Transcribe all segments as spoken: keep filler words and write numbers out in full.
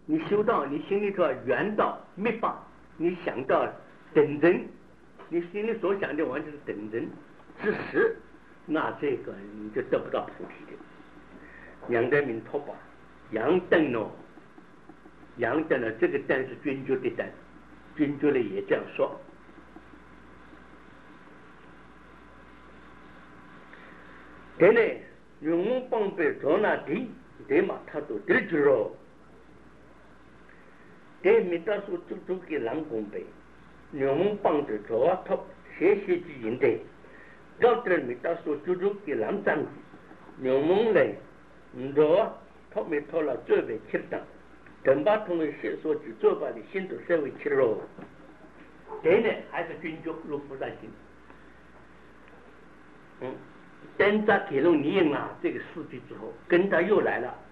你修道，你心里头圆到灭霸，你想到等真，你心里所想的完全是等真之时，那这个你就得不到菩提的。杨德明托吧，杨灯呢？杨灯呢？这个灯是君主的灯，君主呢也这样说。但呢，用我帮别做那地，对嘛？他都得住了。对米大叔做做给人工呗，用我帮着做啊，他学习之人的，到这米大叔做做给人长的，用我来，唔做，他没拖了最为吃的，等把同学写说去做把的新都社会去了。对呢，还是君主入菩萨心。嗯。等他给了你了这个世纪之后，跟他又来了，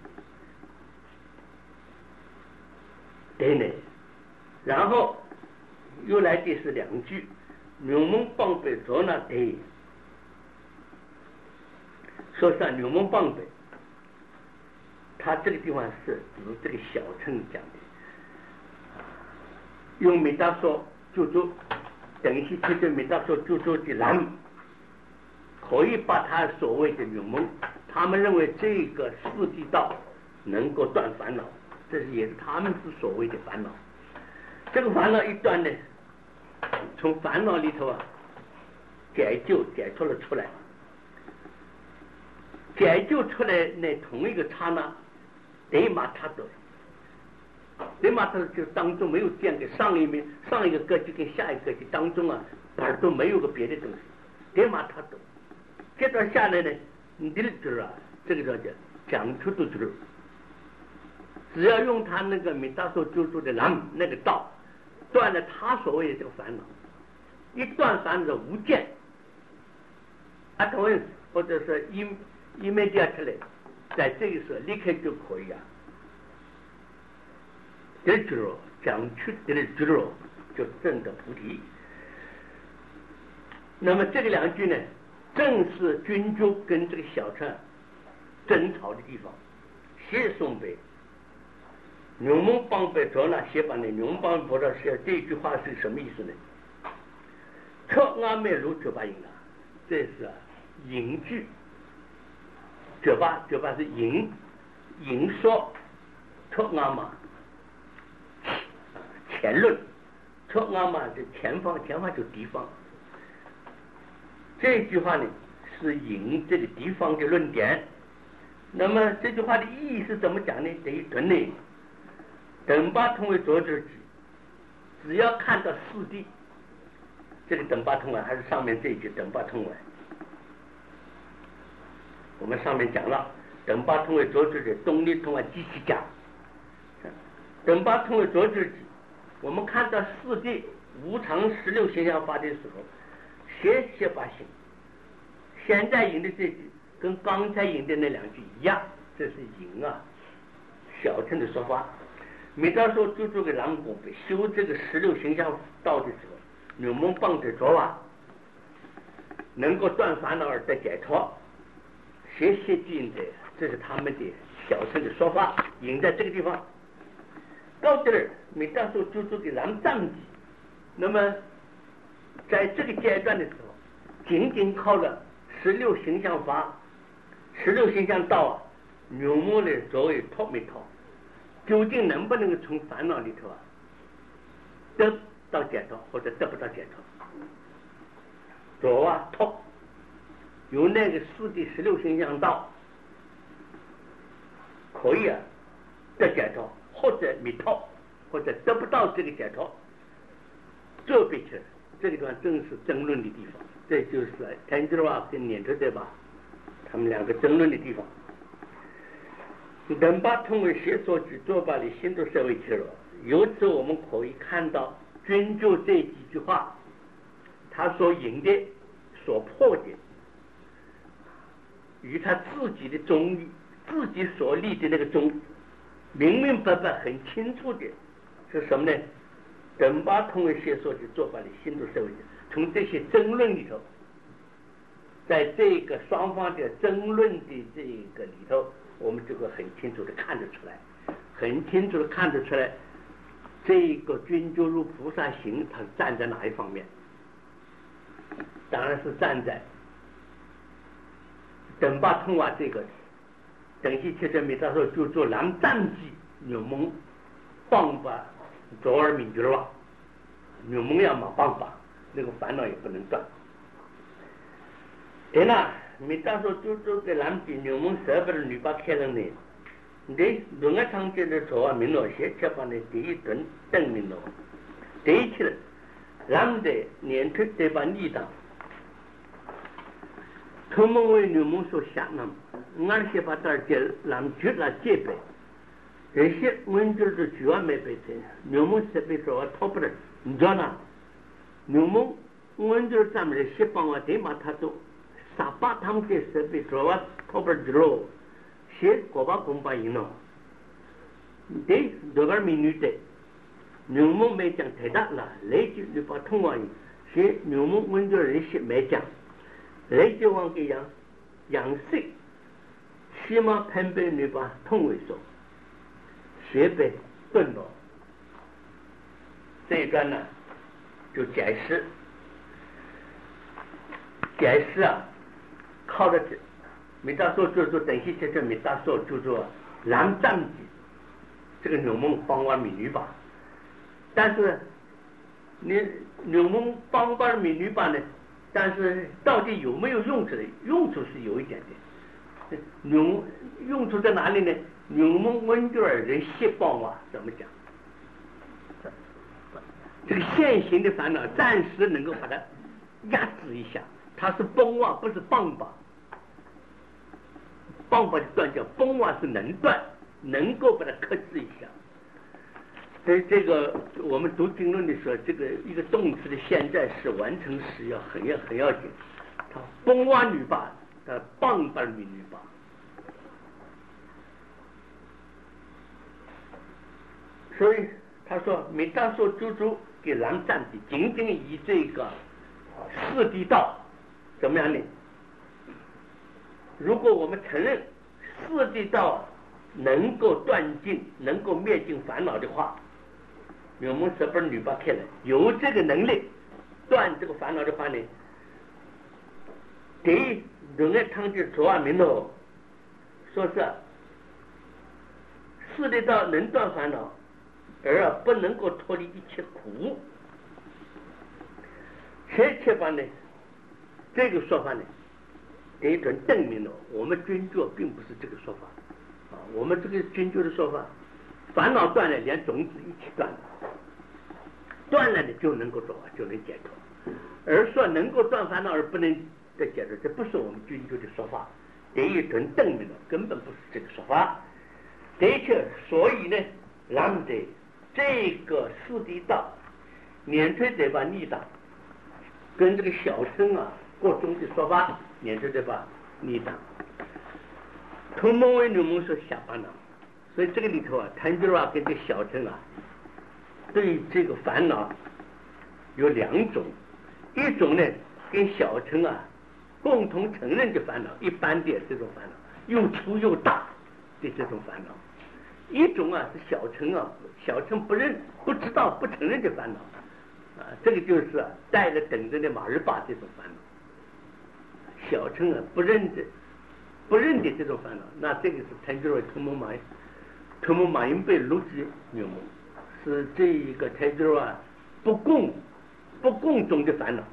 对呢，然后又来的是两句，牛虻帮北做那对，说上牛虻帮北，他这个地方是指这个小乘讲的，用没大说就做，等于去对没大说就做的难。可以把他所谓的牛虻，他们认为这个四谛道能够断烦恼，这是也是他们之所谓的烦恼。这个烦恼一断呢，从烦恼里头啊解救解脱了出来，解救出来那同一个刹那，得马他得，得马他就当中没有见给上一面上一个格局跟下一个格局当中啊，耳朵没有个别的东西，得马他得。这段下来呢，你的知啊，这个叫讲出都知，只要用他那个米大所救助的南那个道，断了他所谓的这个烦恼，一断烦恼无见，啊，同样或者是一一面掉出来，在这个时候立刻就可以啊，得知了，讲出得知了，就证得菩提。那么这个两句呢？正是君主跟这个小乘争吵的地方。写宋北牛虻帮北做那写版的牛虻帮不知道写这句话是什么意思呢？错阿妹如九八音啊，这是引句。九八九八是引引说错阿嘛前论，错阿嘛是前方，前方就敌方。这句话呢是引这个地方的论点，那么这句话的意义是怎么讲呢？等于等呢，等巴通为作者句，只要看到四谛，这个等巴通完还是上面这一句等巴通完，我们上面讲了，等巴通为作者句，动力通完继续讲，等巴通为作者句，我们看到四谛无常十六现象法的时候。学学发行，现在引的这句跟刚才引的那两句一样，这是引啊小乘的说法。每到说就做个狼公被修这个十六形象道的时候，牛虻帮着做啊，能够断烦恼而得解脱，学习进的，这是他们的小乘的说法，引在这个地方。到这儿，每到说就做个狼藏记，那么。在这个阶段的时候，仅仅靠了十六形象法、十六形象道啊，牛虻的作为脱没脱，究竟能不能够从烦恼里头啊得到解脱，或者得不到解脱？左啊脱，有那个四谛十六形象道，可以啊得解脱，或者没脱，或者得不到这个解脱，这边去。这个地方正是争论的地方，这就是天智瓦跟念珠对吧？他们两个争论的地方。等把通为学所举做把的新都社会去了，由此我们可以看到君主这几句话，他所引的、所破的，与他自己的宗义、自己所立的那个宗，明明白白、很清楚的是什么呢？等把通为学所举做法的新都社会，从这些争论里头，在这个双方的争论的这个里头，我们就会很清楚的看得出来， 很清楚的看得出来，这个君究如菩萨行，他站在哪一方面？当然是站在等巴通话这个等西切这米大说就做南战机牛蒙棒把左耳民族了，牛蒙要马棒把那个烦恼也不能断。对了，米大说就做个南机牛蒙十八的女把开了呢。对，另外常见的错啊，民老些吃饭的第一顿等民老，第一次，咱们的年头这把力量，他们为牛们所想那么，俺些把这些咱们绝了戒备，这些我们就是主要没被这，牛们设备说讨不了，你知道吗？牛们我们就是咱们的西方啊，对嘛他都，啥把他们的设备说啊讨不了喽。些国家公办赢了，对，这个民女的，牛蒙没讲太大了，来就你把通话些牛蒙温州人些没讲，来就往给养养色，起码偏被你把通为说，学被顿了，这一段呢就解释，解释啊，靠着这。米大说就做等西切这米大说就做南藏机，这个牛蒙帮完闽女吧，但是你牛蒙帮完闽女吧呢，但是到底有没有用处的？用处是有一点的，牛用处在哪里呢？牛蒙温州尔人习帮啊，怎么讲？这个现行的烦恼暂时能够把它压制一下，它是崩啊，不是棒吧？棒把断掉，崩瓦是能断，能够把它克制一下。所以这个我们读经论的时候，这个一个动词的现在时完成时要很要很要紧。它崩瓦女吧，它棒把女女吧。所以他说，每当说猪猪给狼占比，仅仅以这个四谛道怎么样呢？如果我们承认四谛道能够断尽、能够灭尽烦恼的话，我们十本女八开了，有这个能力断这个烦恼的话呢，对人类汤就左耳明喽，说是四谛道能断烦恼，而不能够脱离一切苦。切切法呢，这个说法呢。一种证明了我们军究并不是这个说法啊，我们这个军究的说法，烦恼断了，连种子一起断了，断了的就能够走，就能解脱。而说能够断烦恼而不能再解脱，这不是我们军究的说法。这一种证明了根本不是这个说法。的确，所以呢，让的这个四谛道，免除这把逆道，跟这个小乘啊各种的说法。免除这把逆党，同盟为牛们说下巴呢，所以这个里头啊，谭吉啊跟这小乘啊，对这个烦恼有两种，一种呢跟小乘啊共同承认的烦恼，一般的这种烦恼又粗又大的这种烦恼，一种啊是小乘啊，小乘不认、不知道、不承认的烦恼，啊，这个就是啊带着等着的马日巴这种烦恼。小乘啊不认的不认的这种烦恼，那这个是谭吉尔同盟马同盟马云被录制牛蒙，是这一个谭吉尔啊不共不共中的烦恼。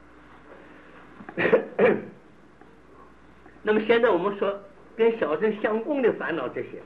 那么现在我们说跟小乘相共的烦恼这些，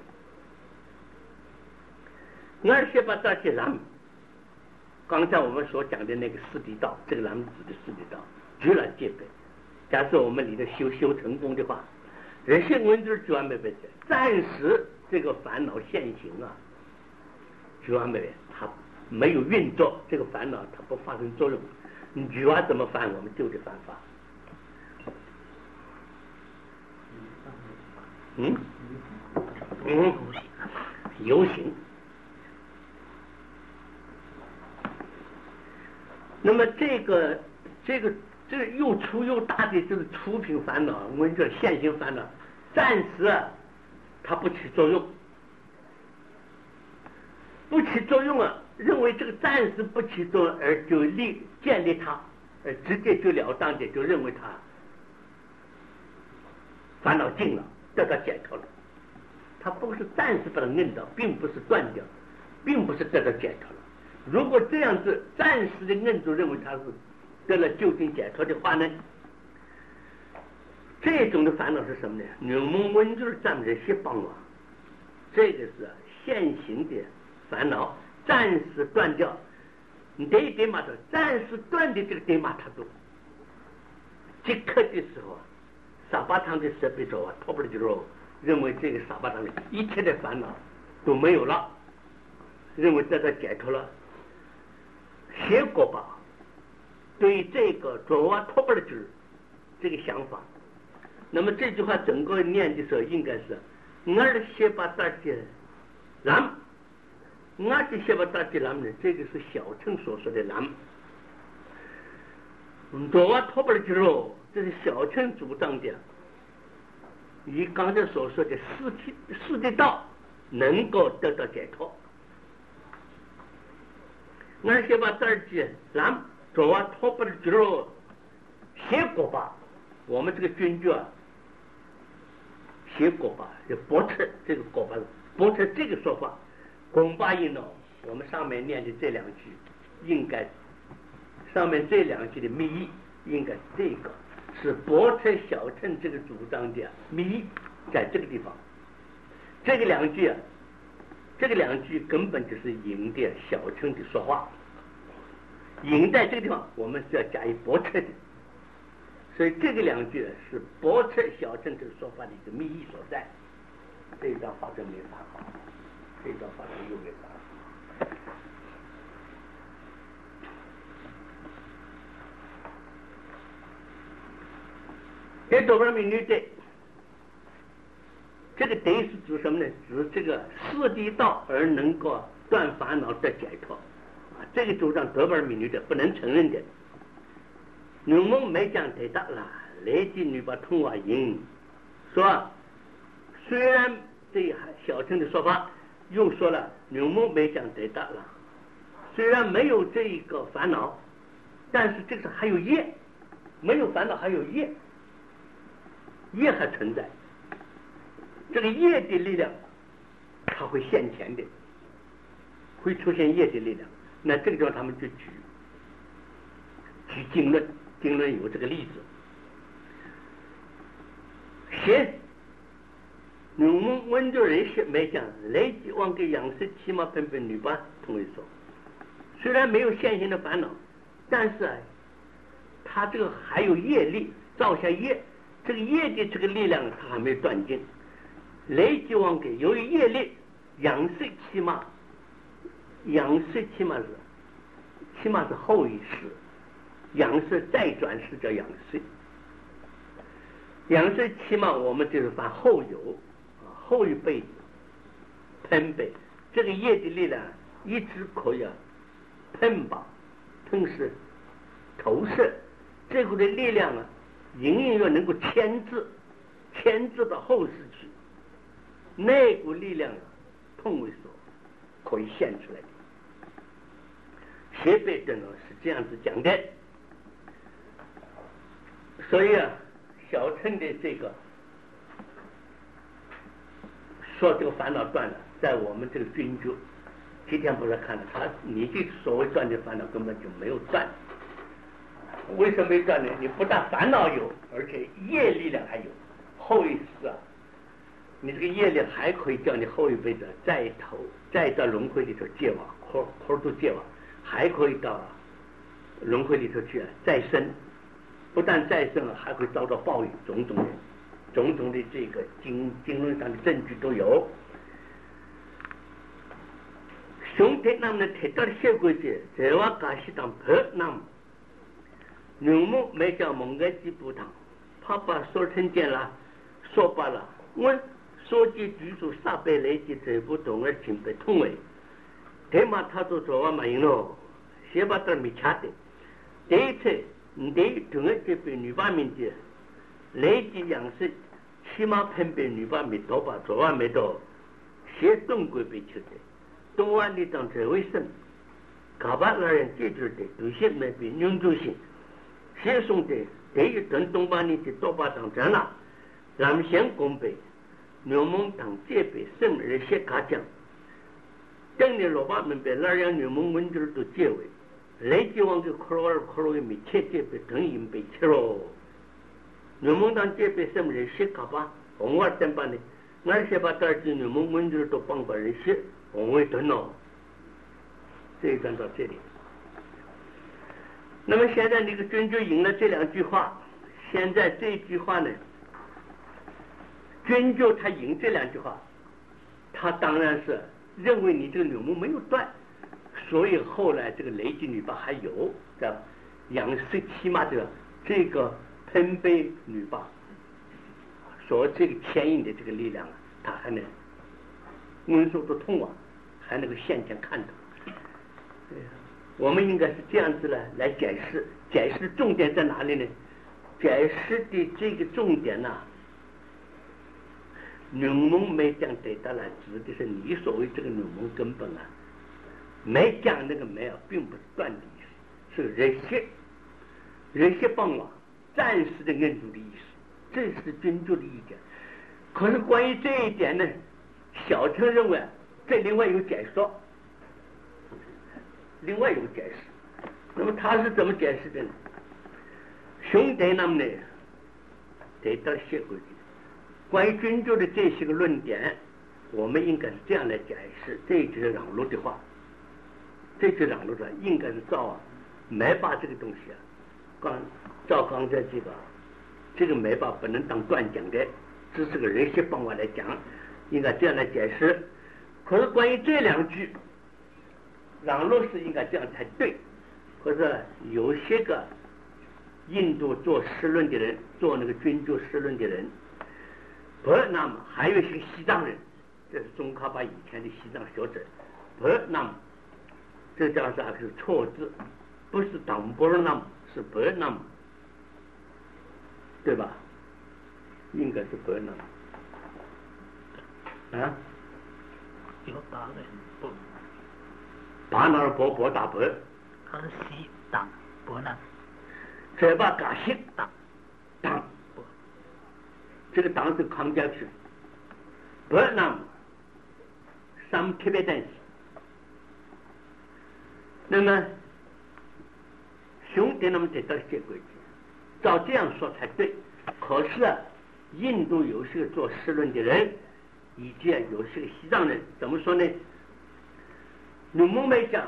而且把这些人，刚才我们所讲的那个四谛道，这个咱们指的四谛道，绝了戒备。假设我们里头修修成功的话，人性文字主要没被解，暂时这个烦恼现行啊，主要没它没有运作，这个烦恼它不发生作用，你主要怎么犯我们就得犯法。嗯嗯，游行。那么这个这个。这个又粗又大的这个粗品烦恼，我们叫现行烦恼，暂时啊，它不起作用。 起作用啊，认为这个暂时不起作用而就立建立它，而直接就了当的就认为它烦恼尽了，得到解脱了。它不是暂时把它摁到，并不是断掉，并不是得到解脱了。如果这样子暂时的摁住，认为它是得了究竟解脱的话呢，这种的烦恼是什么呢？牛梦温就是咱们这些帮啊，这个是现行的烦恼，暂时断掉。你得得嘛的，暂时断的这个得嘛他都，即刻的时候啊，沙巴汤的设备着啊，脱不了就肉，认为这个沙巴汤的一切的烦恼都没有了，认为得到解脱了。结果吧，对这个着啊脱不了就是这个想法。那么这句话整个念的时候应该是我的先把大姐蓝，我的先把大姐蓝呢，这个是小乘所说的蓝。着啊脱不了就是肉，这是小乘主张的，以刚才所说的四体四的道能够得到解脱。我先把大姐蓝着啊脱不了就是肉，结果吧，我们这个军句啊。结果吧，就驳斥这个果吧，驳斥这个说法。恐怕应呢，我们上面念的这两句，应该上面这两句的密意，应该这个是驳斥小乘这个主张的密意，在这个地方。这个两句啊，这个两句根本就是引的小乘的说话，引在这个地方，我们是要加以驳斥的。所以这个两句是驳斥小乘这个说法的一个密意所在。这一段法真没法好，这一段法真又没法好。这多半名女的，这个得是指什么呢？指这个四谛道而能够断烦恼得解脱啊，这个主张多半名女的不能承认的。牛梦没讲太大了，来句女把通话音说，虽然这小乘的说法又说了牛梦没讲太大了，虽然没有这一个烦恼，但是这个还有业，没有烦恼还有业，业还存在，这个业的力量它会现前的，会出现业的力量。那这个时候他们就举举经论，经论有这个例子。先牛梦温州人些没讲来即往给养生起码分分女吧同为说，虽然没有现行的烦恼，但是啊，他这个还有业力造下业，这个业的这个力量他还没有断尽。来即往给由于业力养生起码，养生起码是起码是后一世，养生再转世叫养生。养生起码我们就是把后有啊后一辈子喷背，这个业的力量一直可以喷吧，喷是投射，这个的力量啊，隐隐约能够牵制，牵制到后世去，那股力量啊，碰为所可以现出来的。学辈的呢是这样子讲的，所以啊。小乘的这个说这个烦恼断了，在我们这个军就今天不是看了他，你这所谓断的烦恼根本就没有断。为什么没断呢？你不但烦恼有，而且业力量还有。后一世啊，你这个业力还可以叫你后一辈子再投再到轮回里头结网，口口都结网，还可以到轮回里头去、啊、再生。不但再生了，还会遭到报应，种种的、种种的这个经经论上的证据都有。兄弟那么提到的结果是，在我假西当拍那么，牛目没叫蒙个几不堂，怕把说成见了，说罢了，我说句举出三百来句这不同而请被通为，他妈他都做完没用咯，先把这没掐的，第一次。你得同一这边女把面的来自养生起码喷被女把面多吧做完没到先中国被吃的东安的当这为生，搞把二人解决的对象没比永久性，先送的第一顿东巴尼的多巴当真了，咱们先公备，牛蒙当这边生而些卡奖，等你老爸们被那样牛蒙文字都结尾，来就往个克罗尔克罗米切这边等于被切喽，牛蒙当这边生而些卡吧，红瓦等吧呢，那些把大几牛蒙文字都帮把人些。我会等哦，这一段到这里。那么现在那个君就引了这两句话，现在这句话呢，君就他引这两句话，他当然是认为你这个柳木没有断，所以后来这个雷击女霸还有这杨氏起码的这个喷杯女霸，所这个牵引的这个力量啊，他还能温顺的通往。还能够现前看到，我们应该是这样子呢来解释，解释重点在哪里呢？解释的这个重点呢、啊，牛蒙没讲得到了，指的是你所谓这个牛蒙根本啊，没讲那个没有，并不是断的意思，是人些人些帮忙暂时的摁住的意思，这是君主的意见。可是关于这一点呢，小陈认为。这另外有解说，另外有解释。那么他是怎么解释的呢？兄弟他们呢，得到写过去。关于君主的这些个论点，我们应该是这样来解释。这就是让路的话，这就是让路的话，应该是照没把这个东西啊，刚照刚才这个，这个没把不能当断讲的，只是个人些帮我来讲，应该这样来解释。可是关于这两句，让路是应该这样才对。可是有些个印度做诗论的人，做那个君主诗论的人，不，那么还有一些西藏人，这是中卡巴以前的西藏学者，不，那么这叫啥？是错字，不是当不那么，是不那么，对吧？应该是不那么啊。 有打的不， 打哪儿伯伯打伯， 他是西打伯呢， 这把嘎西打打不，这个党是康家去，不那么上特别担心。那么兄弟他们得到些规矩，照这样说才对。可是啊，印度有些做诗论的人。以及有些西藏人怎么说呢？鲁蒙没讲，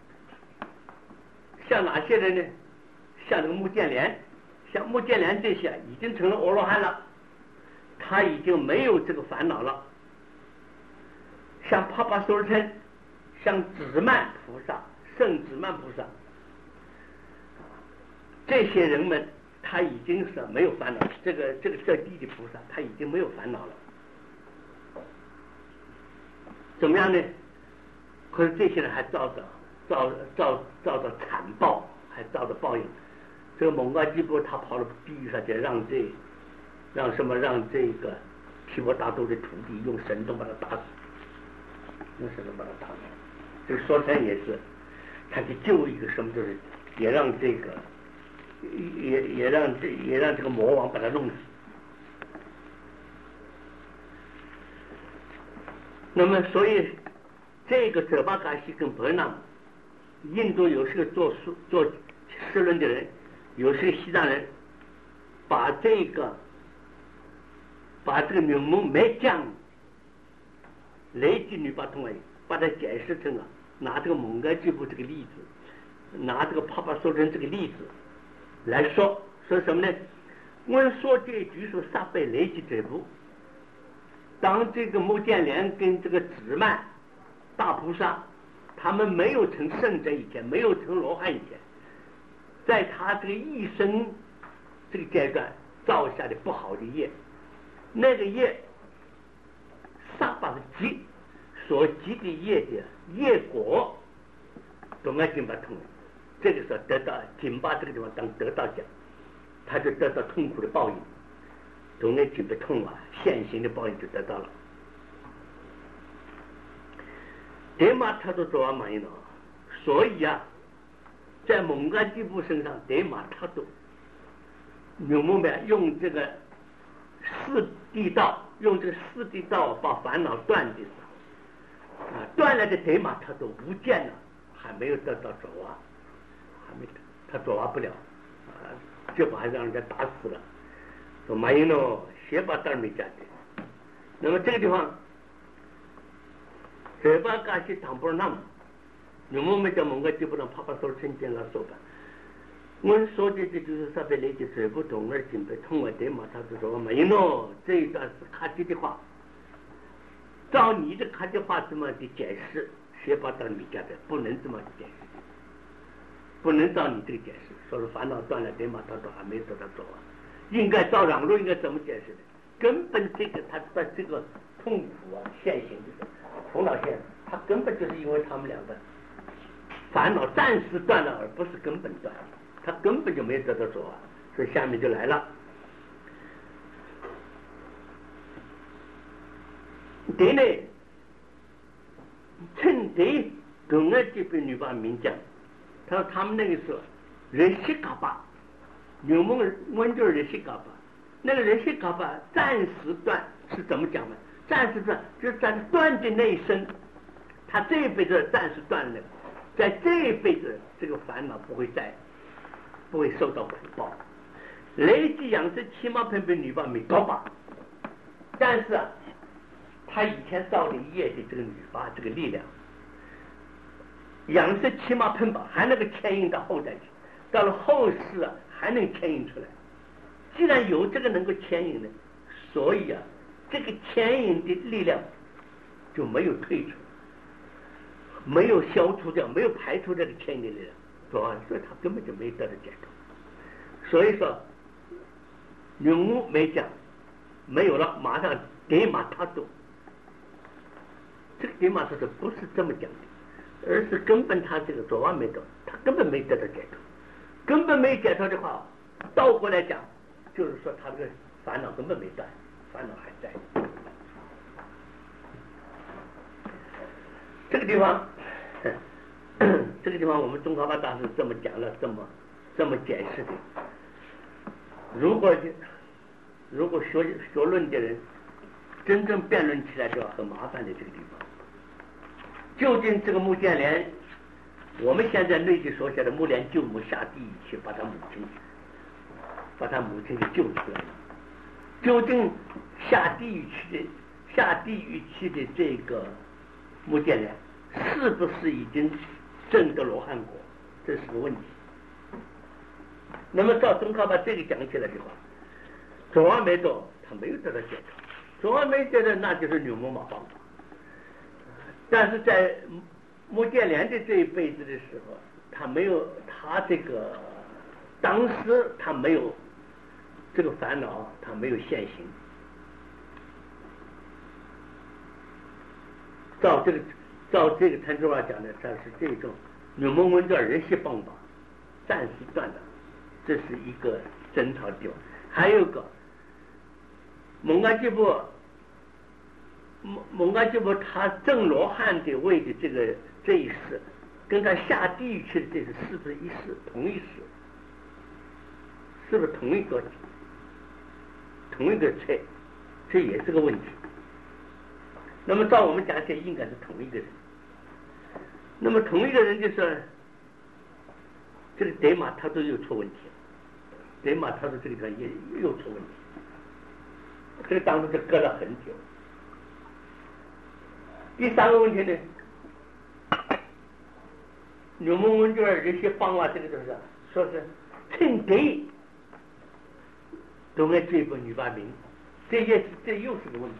像哪些人呢？像这个穆建连，像穆建连这些已经成了阿罗汉了，他已经没有这个烦恼了。像帕帕苏尔称，像智曼菩萨、圣智曼菩萨，这些人们他已经是没有烦恼。这个这个这地的菩萨，他已经没有烦恼了。怎么样呢？可是这些人还遭着遭遭遭着惨报，还遭着报应。这个蒙嘎基波他跑到地狱上去，让这让什么让这个提婆达多的徒弟用神通把他打死，用神通把他打死。这个说禅也是，他去救一个什么，就是也让这个也也让这也让这个魔王把他弄死。那么，所以这个哲巴嘎西跟伯纳，印度有些个做书做诗论的人，有些西藏人，把这个把这个牛蒙没讲雷吉女巴通哎，把它解释成啊，拿这个蒙嘎吉布这个例子，拿这个帕帕说成这个例子来说，说什么呢？我说这句说萨贝雷吉这部。当这个穆建连跟这个智曼大菩萨，他们没有成圣者以前，没有成罗汉以前，在他这个一生这个阶段造下的不好的业，那个业上把的积所积的业的业果，都按金巴通，这个时候得到金巴这个地方当得到奖，他就得到痛苦的报应。都那几个痛啊，现行的报应就得到了。 德玛他都做完满意了，所以啊，在蒙嘎基布身上，德玛他都牛木们用这个四地道，用这个四地道把烦恼断的时候，啊，断了的德玛他都不见了，还没有得到爪哇，还没他爪哇不了，啊，结果还让人家打死了。说马英诺邪把蛋没加的，那么这个地方。这把嘎西唐不那么，牛木们在蒙个基本上啪啪说成见了说吧。我说的这就是啥别来的全部同而准备通过对嘛，他就说没喏，这一段是卡基的话，照你的卡基话这么的解释，邪把蛋没加的，不能这么解释，不能照你这个解释，说是烦恼断了对嘛，他说还没得到做啊，应该照让路应该怎么解释的？根本这个他在这个痛苦啊现行的。头脑线，他根本就是因为他们两个烦恼暂时断了，而不是根本断，他根本就没有得到做啊，所以下面就来了。对呢，趁对同儿这边女把民讲，他说他们那个时候人西嘎巴，牛蒙温州人西嘎巴，那个人西嘎巴暂时断是怎么讲呢？暂时断，就是在断的那一生，他这一辈子暂时断了，在这一辈子这个烦恼不会再不会受到苦报。累计养生起码喷被女把没高吧，但是啊，他以前造的业的这个女把这个力量，养生起码喷吧还能够牵引到后代去，到了后世啊还能牵引出来。既然有这个能够牵引的，所以啊。这个牵引的力量就没有退出，没有消除掉，没有排除这个牵引的力量，是吧？所以他根本就没得到解脱。所以说，永无没讲，没有了，马上给马他走。这个给马他走不是这么讲的，而是根本他这个左腕没得，他根本没得到解脱，根本没解脱的话，倒过来讲，就是说他这个烦恼根本没断。烦恼还在，这个地方，这个地方我们中华法大师这么讲了，这么这么解释的。如果如果学学论的人真正辩论起来，就要很麻烦的这个地方。究竟这个穆建连，我们现在内地所写的穆连救母下地狱去把他母亲，把他母亲给救出来了。究竟下地狱去的下地狱去的这个穆建连是不是已经证得罗汉果？这是个问题。那么照宗喀巴这个讲起来的话，左阿没多，他没有得到解脱，左阿没觉得那就是牛魔马帮。但是在穆建连的这一辈子的时候，他没有他这个当时他没有。这个烦恼它没有现行，照这个照这个陈志华讲的，它是这种牛蒙文叫人系棒法，暂时断的，这是一个争吵点。还有个蒙嘎基布，蒙蒙嘎基布他正罗汉的位的这个这一世，跟他下地狱去的这个是不是一世同一世？是不是同一个？同一个菜，这也是个问题。那么照我们讲起来，应该是同一个人。那么同一个人就说，这个德玛他都又出问题了，德玛他的这个地方也又出问题，这个当中就隔了很久。第三个问题呢，牛蒙文就是这些帮啊，这个就是说是趁德。都爱追捕女把名，这也是这又是个问题。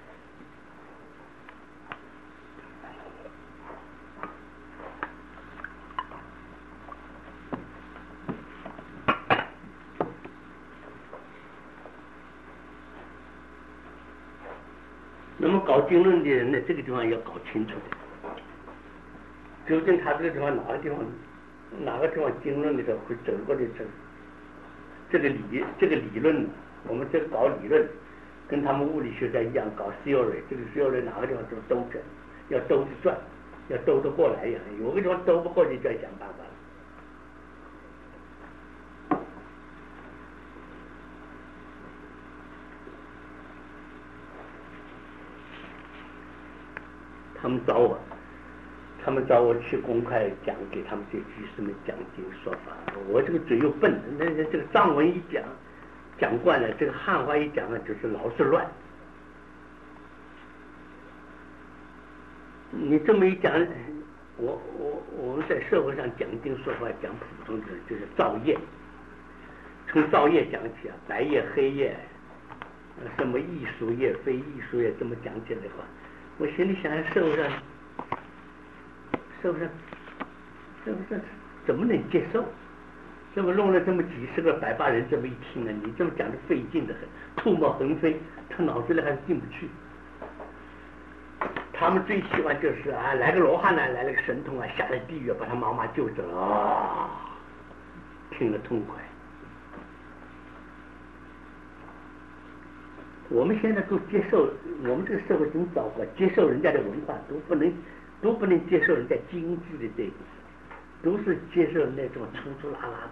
那么搞经论的人呢，这个地方要搞清楚的，究竟他这个地方哪个地方哪个地方经论的时候会走过的这这个理这个理论，我们这个搞理论，跟他们物理学家一样搞 theory， 这个 theory 哪个地方都兜着，要兜着转， 要兜得过来一样，有个地方兜不过去就要想办法了。他们找我，他们找我去公开讲给他们这居士们讲经说法。我这个嘴又笨，那这个藏文一讲，讲惯了，这个汉话一讲呢，就是老是乱。你这么一讲，我我我们在社会上讲经说法，讲普通的就是造业，从造业讲起啊，白业黑业，什么艺术业非艺术业，这么讲起来的话。我心里想，社会上，社会上，社会上怎么能接受？这么弄了这么几十个百八人，这么一听啊，你这么讲的费劲的很，唾沫横飞，他脑子里还是进不去。他们最喜欢就是啊，来个罗汉呢，来了个神童啊，下了地狱把他妈妈救走了啊，听了痛快。我们现在都接受，我们这个社会真糟糕，接受人家的文化都不能，都不能接受人家精致的这个，都是接受那种粗粗拉拉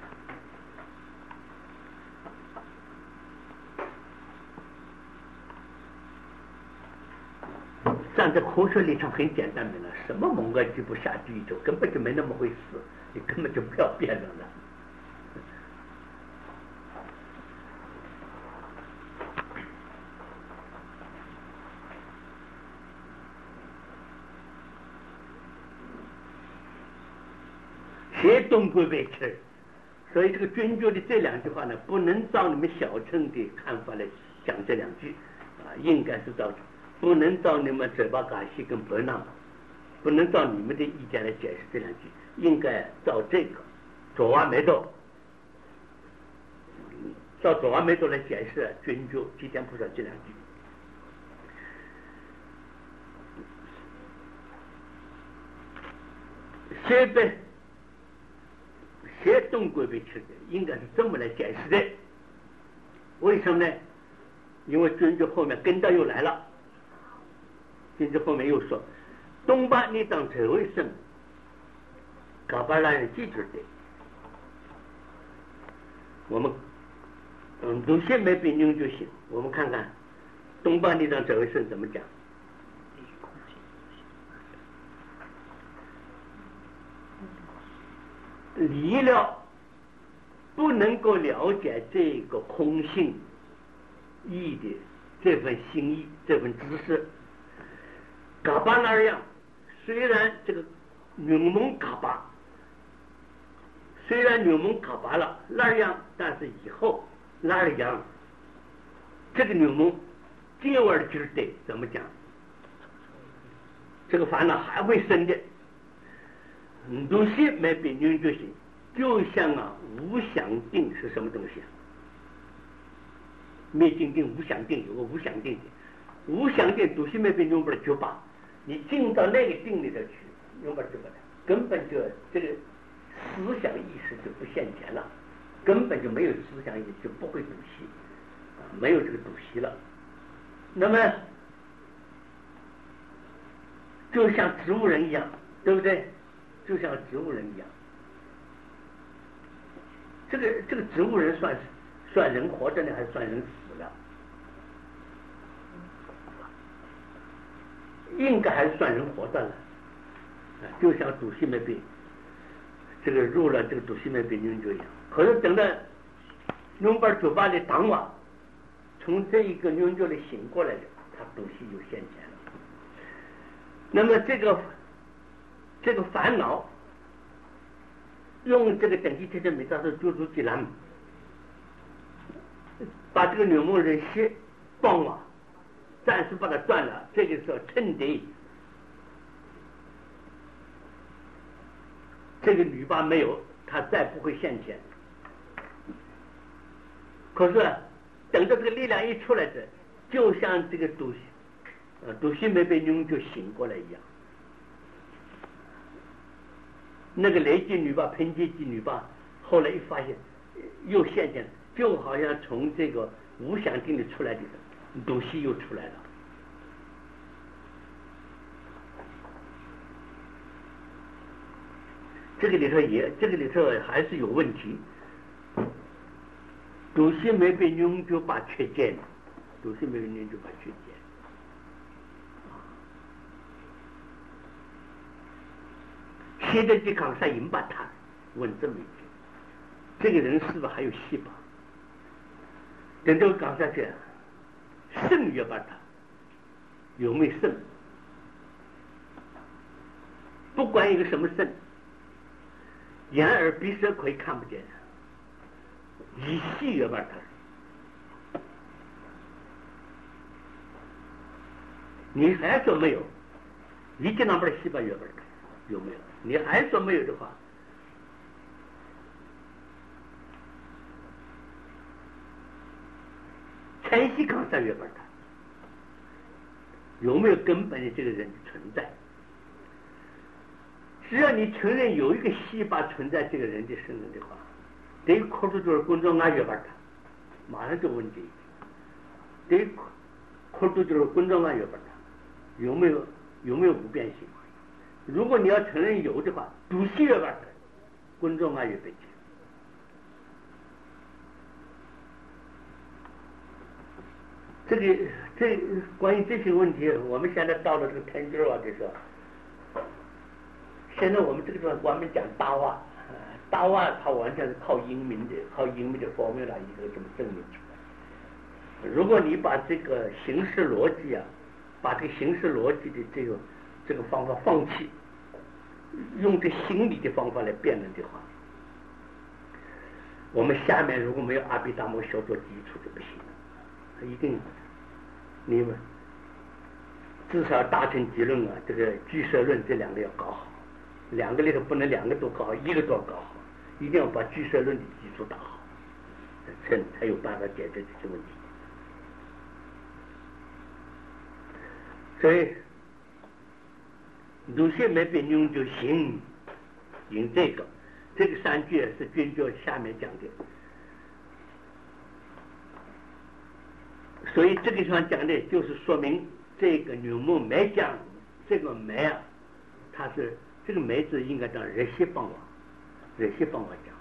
的。站在科学立场很简单的了，什么蒙个吉不下地狱，根本就没那么回事，你根本就不要辩论了。学东归北去，所以这个君觉的这两句话呢，不能照你们小乘的看法来讲这两句啊，应该是照，不能照你们嘴巴嘎西跟白浪，不能照你们的意见来解释这两句，应该照这个左瓦梅多，照左瓦梅多来解释君觉吉祥菩萨这两句。学北。学东归北去的，应该是这么来解释的。为什么呢？因为君觉后面跟到又来了，君觉后面又说：“东巴你当这位生，嘎巴让人记住的。”我们嗯，有些没并用就行。我们看看东巴你当这位生怎么讲。离了不能够了解这个空性意的这份心意，这份知识，嘎巴那样，虽然这个牛蒙嘎巴，虽然牛蒙嘎巴了那样，但是以后那样，这个牛蒙第二句得怎么讲？这个烦恼还会生的。东西没比运就行，就像啊无想定是什么东西啊？灭尽定无想定有个无想定的，无想定东西没比用不了就把，你进到那个定里头去，用不了就把它，根本就这个思想意识就不现前了，根本就没有思想意识就不会读息，啊，没有这个读息了。那么就像植物人一样，对不对？就像植物人一样，这个这个植物人算算人活着呢，还是算人死了？应该还是算人活着了。啊，就像主席没病，这个入了这个主席没病人就一样。可是等到弄把酒吧里当晚，从这一个永久里醒过来的，他主席就现前了。那么这个。这个烦恼用这个等级特征没到时候就出去了，把这个牛梦人血帮啊，暂时把它断了，这个时候趁得这个女孏没有，她再不会现前。可是等着这个力量一出来的，就像这个毒呃毒性没被用就醒过来一样。那个雷击女孏、喷击击女孏，后来一发现又现前，就好像从这个无想定里出来的毒气又出来了。 这个里头也这个里头还是有问题。都是没被永久把缺见，都是没有永久把缺见。现在就讲上引把他问这么一句，这个人是不是还有戏吧？等到讲下去，肾也把他有没有肾？不管一个什么肾，眼耳鼻舌可以看不见，一细也把他，你还说没有？一见那边的细胞也把它有没有？你还说没有的话，全息抗三月本它有没有根本的这个人存在？只要你承认有一个细胞存在这个人的身上的话，等于科出就是公众安月本它，马上就问这一句，等于科出就是公众安月本它有没有有没有不变性？如果你要承认有的话，主系月本它公众安月本。这个这关于这些问题，我们现在到了这个天津啊，就是现在我们这个地方专门讲大话，大话它完全是靠英明的，靠英明的方面来一个怎么证明出来。如果你把这个形式逻辑啊，把这个形式逻辑的这个这个方法放弃，用这心理的方法来辩论的话，我们下面如果没有阿毗达摩小说基础就不行了。一定，你们至少达成结论啊！这个俱舍论这两个要搞好，两个里头不能两个都搞好，一个都要搞好，一定要把俱舍论的基础打好，才才有办法解决这些问题。所以，有些没被用就行，用这个，这个三句是卷卷下面讲的。所以这个地方讲的就是说明这个牛梦没讲这个没啊，它是这个没字应该叫日系方法，日系方法讲，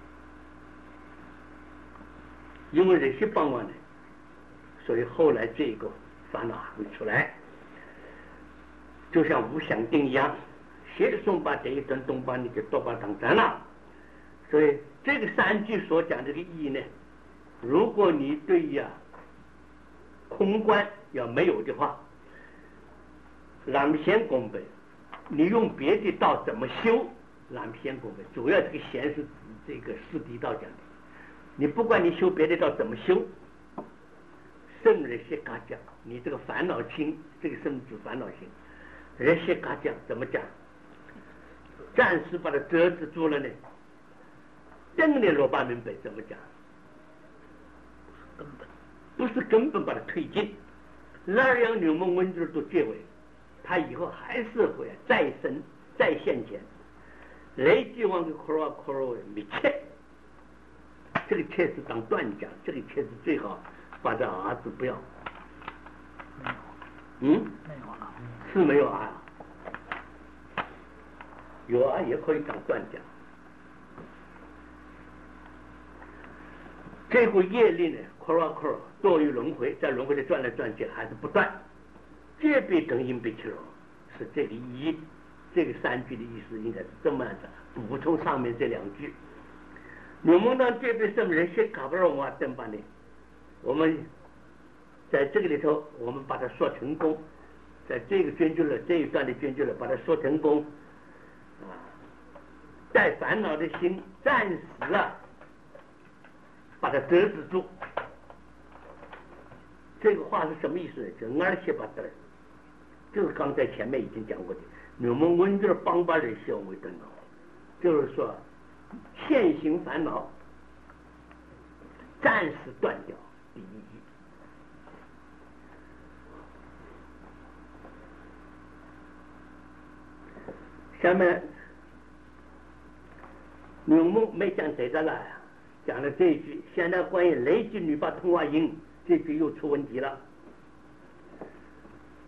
因为日系方法呢，所以后来这个烦恼会出来，就像无相定一样，先送把这一顿东把你给多把当真了。所以这个三句所讲的这个意义呢，如果你对呀、啊。空观要没有的话，蓝线功本，你用别的道怎么修蓝线功本？主要这个弦是指这个四谛道讲的。你不管你修别的道怎么修，圣人些嘎讲，你这个烦恼轻，这个圣指烦恼轻，人些嘎讲怎么讲？暂时把它遮止住了呢。正的罗巴明白怎么讲？根本。不是根本把它推进，那样牛梦文字都结尾，他以后还是会再生再现前，累计往个科罗科罗密切，这个切是当断讲，这个切是最好把这儿子不要，嗯， 没有啊， 是没有啊，有啊也可以当断讲。这股业力呢，科罗科罗多于轮回，在轮回里转来转去还是不断，这被等因被切入，是这个意义。这个三句的意思应该是这么样子，补充上面这两句。我们当这边什么人先搞不了我等吧呢？我们在这个里头，我们把它说成功，在这个卷句了这一段的卷句了，把它说成功啊，带烦恼的心暂时啊。把它遮止住，这个话是什么意思呢？就二七八得，就是刚才前面已经讲过的，我们文字帮把人消为等等，就是说现行烦恼暂时断掉第一义。下面牛梦没讲这个了。讲了这一句，现在关于雷击女把通话音这句又出问题了。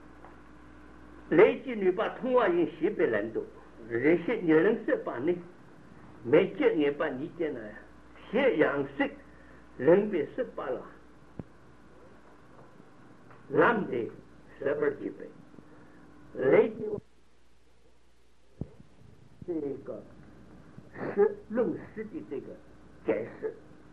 雷击女把通话音西北人多，人些你人是把呢没见也把你见了，血阳色人别十八了，男的十八几倍，雷的这个是论诗的这个解释，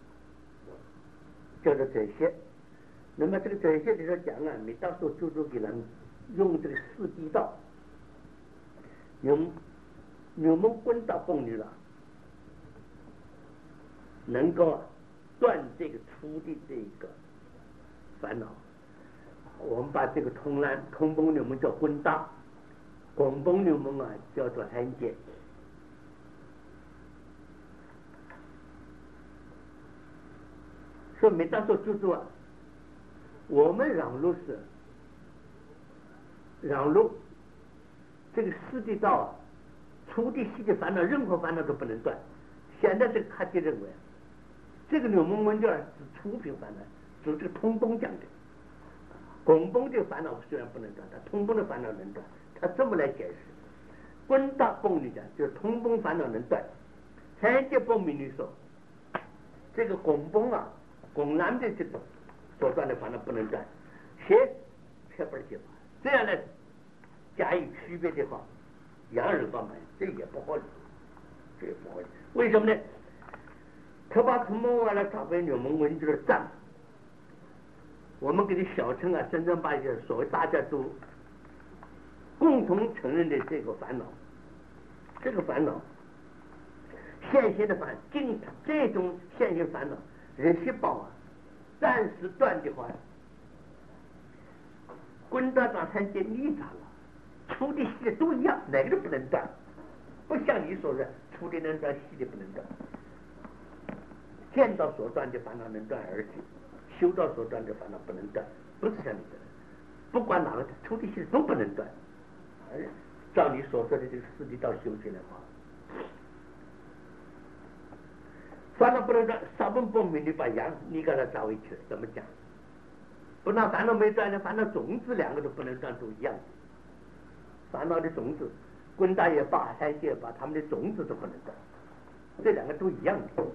叫做这些。那么这个这些里头讲啊，你到时候就就给人用这个四地道，用牛门滚到崩里了，能够断这个出的这个烦恼。我们把这个通南通崩牛门叫滚大，滚崩牛门啊叫做寒结。说没到时候就做啊。我们让路是让路，这个四地道啊，出的细的烦恼，任何烦恼都不能断。现在这个科学认为，这个牛门文件是出品烦恼，是这个通崩讲的。滚崩的烦恼虽然不能断，但通崩的烦恼能断。他这么来解释，滚大崩里讲就是通崩烦恼能断。三界崩明里说，这个滚崩啊，滚南的这个所断的烦恼不能断，邪却不是结法。这样呢，加以区别的话，洋人方面这也不合理，这也不合理。为什么呢？他把他们完了找回牛门文就是赞。我们给这小乘啊，真正把一些所谓大家都共同承认的这个烦恼，这个烦恼现行的烦，经这种现行烦恼，人细胞啊，暂时断的话，滚到长三界逆杂了，粗的细的都一样，哪个都不能断，不像你说的粗的能断，细的不能断。见到所断的烦恼能断而已。修道所断的烦恼不能断，不是像你的，不管哪个出的细都不能断。而照你所说的这个四地道修起来话，烦恼不能断，三本不明的把阳你给它找回去，怎么讲？不那烦恼没断的，烦恼种子两个都不能断，都一样。烦恼的种子，滚大也罢，三界也罢，他们的种子都不能断，这两个都一样的。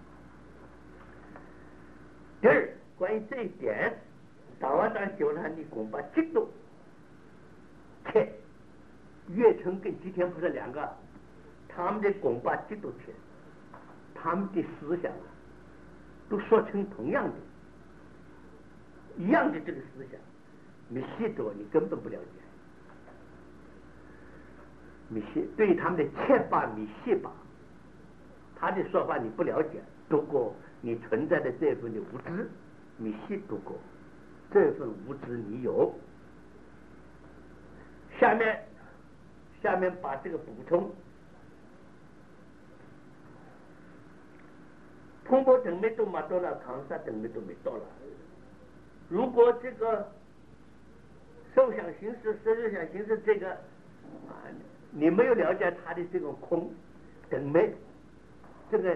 第二。关于这一点，大和尚修了你恐怕极度，切，月城跟吉天菩萨两个，他们的恐怕极度切，他们的思想啊，都说成同样的，一样的这个思想，你细读你根本不了解，你细对于他们的切法你细吧，他的说法你不了解，不过你存在的这份的无知。你细读过，这份无知你有。下面，下面把这个补充。通波等没都没到了，康萨等没都没到了。如果这个受想行识、色受想行识这个啊，你没有了解他的这个空等没，这个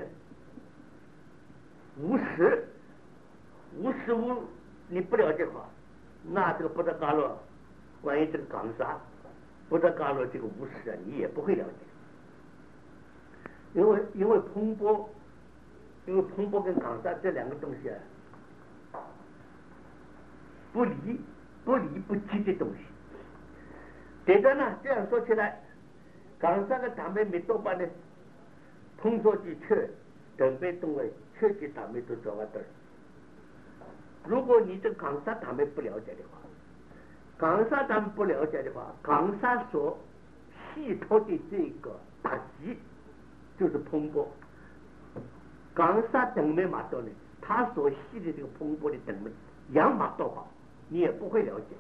无实。无实物你不了解话，那这个不得嘎罗，关于这个港沙不得嘎罗这个无实啊，你也不会了解，因为因为蓬波，因为蓬波跟港沙这两个东西啊，不离不离不弃的东西。对的呢，这样说起来，港沙的党妹没多半呢，通说的确等被动为确实党妹都做完的。如果你这港沙他们不了解的话，港沙他们不了解的话，港沙所系托的这个打击就是蓬波，港沙等没马到呢，他所系的这个蓬波的等没养马到话，你也不会了解。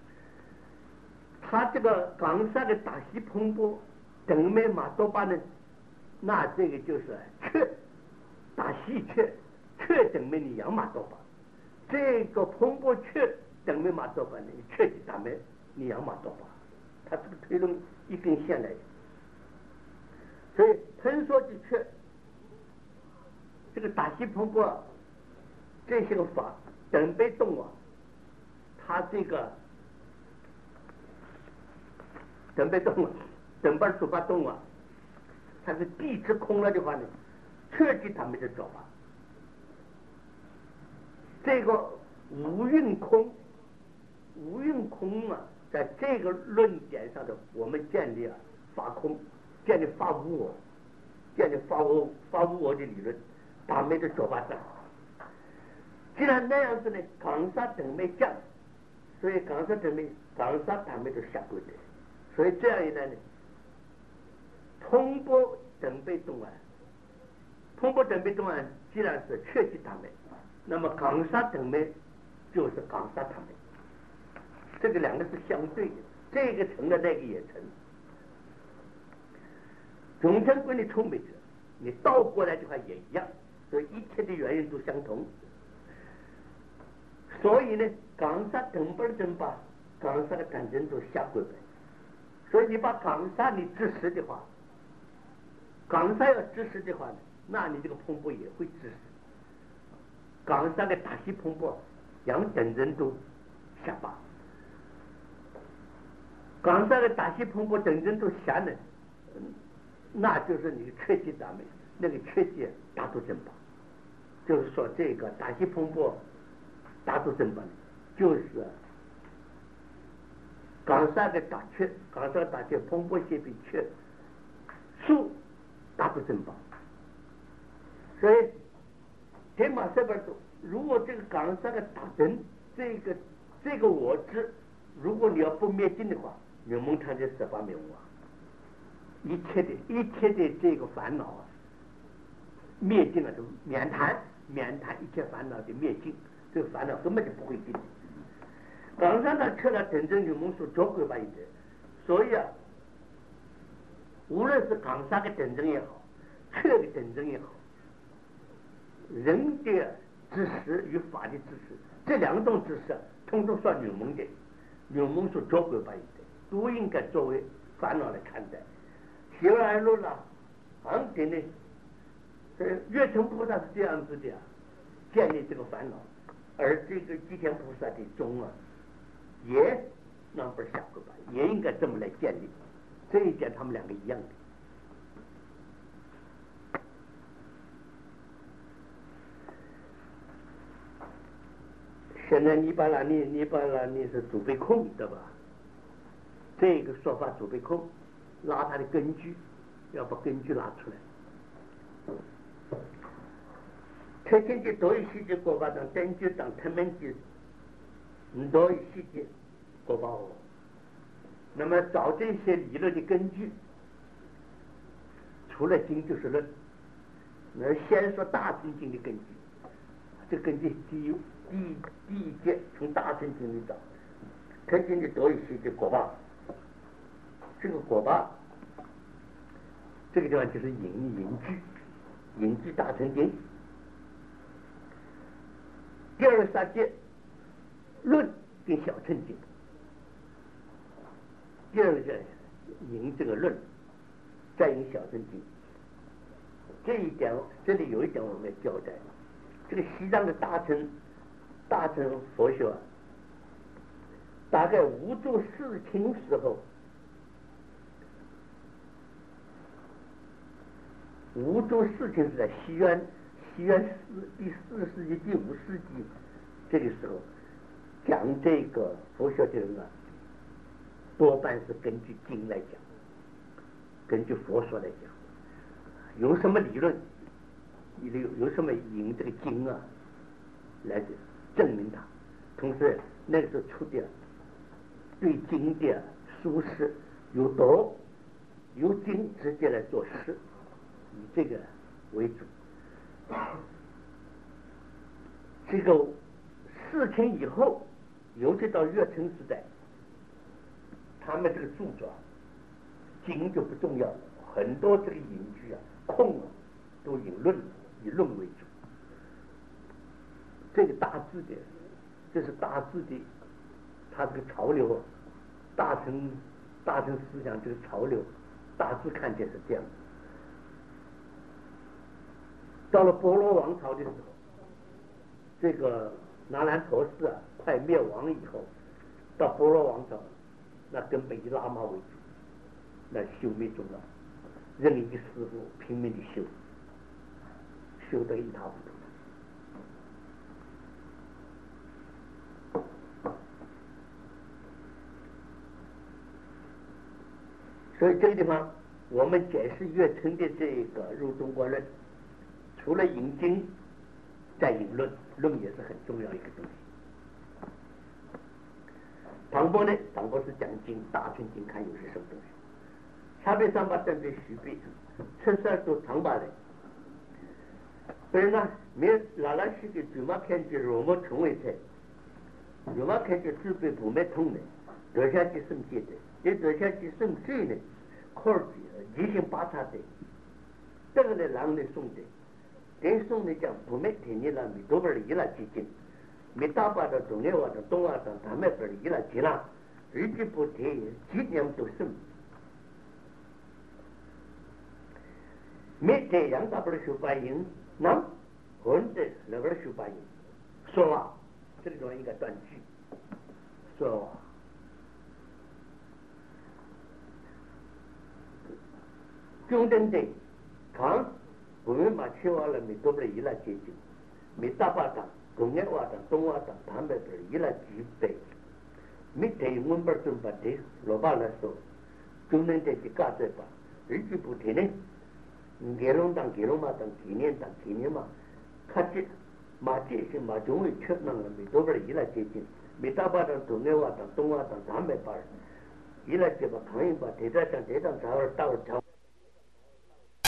他这个港沙的打击蓬波等没马到吧呢，那这个就是确打击确确等没你养马到吧。这个蓬波确等于马多巴呢，确实咱们你养马多巴，他这个推论一根线来的，所以喷说的确，这个打击蓬波这些个法等被动啊，他这个等被动啊，等把手法动啊， 它是地支空了的话呢，确实他们的做法。这个无运空，无运空啊，在这个论点上的我们建立了法空，建立法无我，建立法无法无我的理论，他们的做法是。既然那样子呢，冈萨等没降，所以冈萨等没冈萨他们都下跪的，所以这样一来呢，通波等被动啊，通波等被动啊，既然是确实他们，那么冈萨等没就是冈萨他们，这个两个是相对的，这个成了那个也成。总成归你聪明者，你倒过来的话也一样，所以一切的原因都相同。所以呢，冈萨等不等把冈萨的感情都下跪了。所以你把冈萨你支持的话，冈萨要支持的话呢，那你这个瀑布也会支持。冈萨的大西瀑布让等人都下巴，冈萨的大西瀑布等人都下呢，那就是你的缺气咱们那个缺气大度正法，就是说这个大西瀑布大度正法就是冈萨的大缺，冈萨的大缺瀑布些比缺数大度正法。所以天马这边说，如果这个冈萨的大正，这个这个我知，如果你要不灭尽的话，你蒙常就十八灭无啊，一切的一切的这个烦恼啊，灭尽了就免谈，免谈一切烦恼的灭尽，这个烦恼根本就不会尽。冈萨呢，缺了真正有蒙所着鬼吧一点，所以啊，无论是冈萨的真正也好，缺的真正也好，人的知识与法的知识，这两种知识统统算入门的，入门所着鬼吧一点，都应该作为烦恼来看待。学而论了，昂点呢，这月成菩萨是这样子的，建立这个烦恼，而这个吉田菩萨的宗啊，也那不是下跪吧，也应该这么来建立，这一点他们两个一样的。现在尼巴拉尼尼巴拉尼是主被控对吧？这个说法主被控，拉他的根据，要把根据拉出来。特定的多一些的国法当根据当他们的多一些的国法哦，那么找这些理论的根据，除了经就是论。那先说大乘经的根据，这根据第一第一第一节从大乘经里找，特定的多一些的国法。这个果报，这个地方就是引引句，引句大乘经。第二个三节论跟小乘经，第二个是引这个论，再引小乘经。这一点，这里有一点我们要交代，这个西藏的大乘大乘佛学啊，大概无住世亲时候。无住事情是在西元西元四第四世纪第五世纪这个时候讲这个佛学的人啊，多半是根据经来讲，根据佛说来讲，有什么理论，有有什么引这个经啊来证明它。同时那个时候出的对经的疏释有多，由经直接来做事。以这个为主，这个事情以后，尤其到月城时代，他们这个著作经就不重要了，很多这个引句啊、空啊，都引论，以论为主。这个大致的，这是大致的，他这个潮流，大乘大乘思想这个潮流，大致看见是这样的。到了波罗王朝的时候，这个那兰陀寺啊快灭亡以后，到波罗王朝，那根本以喇嘛为主，那修密宗啊， 任一个师傅拼命的修，修得一塌糊涂。所以这个地方，我们解释岳称的这个入中国论，除了引经，再引论，论也是很重要一个东西。唐伯呢，唐伯是讲经，大乘经看有是什么东西？差别上把针对徐悲，出事都唐巴的。所以呢，没拉拉西的主马看见罗摩成为才，罗马看见自备不灭通的，得下去生气的。这得下去生水呢，靠儿急性八叉的，这个呢狼呢送的，这送呢讲不没听你了，米多本一了几斤，米大把的中央话的东话的他们本一了几了，日子不提几年都生，没这样大不了修白银，那混的那个修白银，说话这种一个断句，说话。中等的，看，我们把切完了，没多不了一来接近，没大把的，中央话的、东话的，他们不是一来几倍，没得我们准备的，老板来说，中等的就干这吧，日子不停呢，给龙当给龙嘛当，几年当几年嘛，看这，马这些马中为缺那个没多不了一来接近，没大把的中央话的、东话的，他们把。一来就把抗议把地产上地产潮儿到潮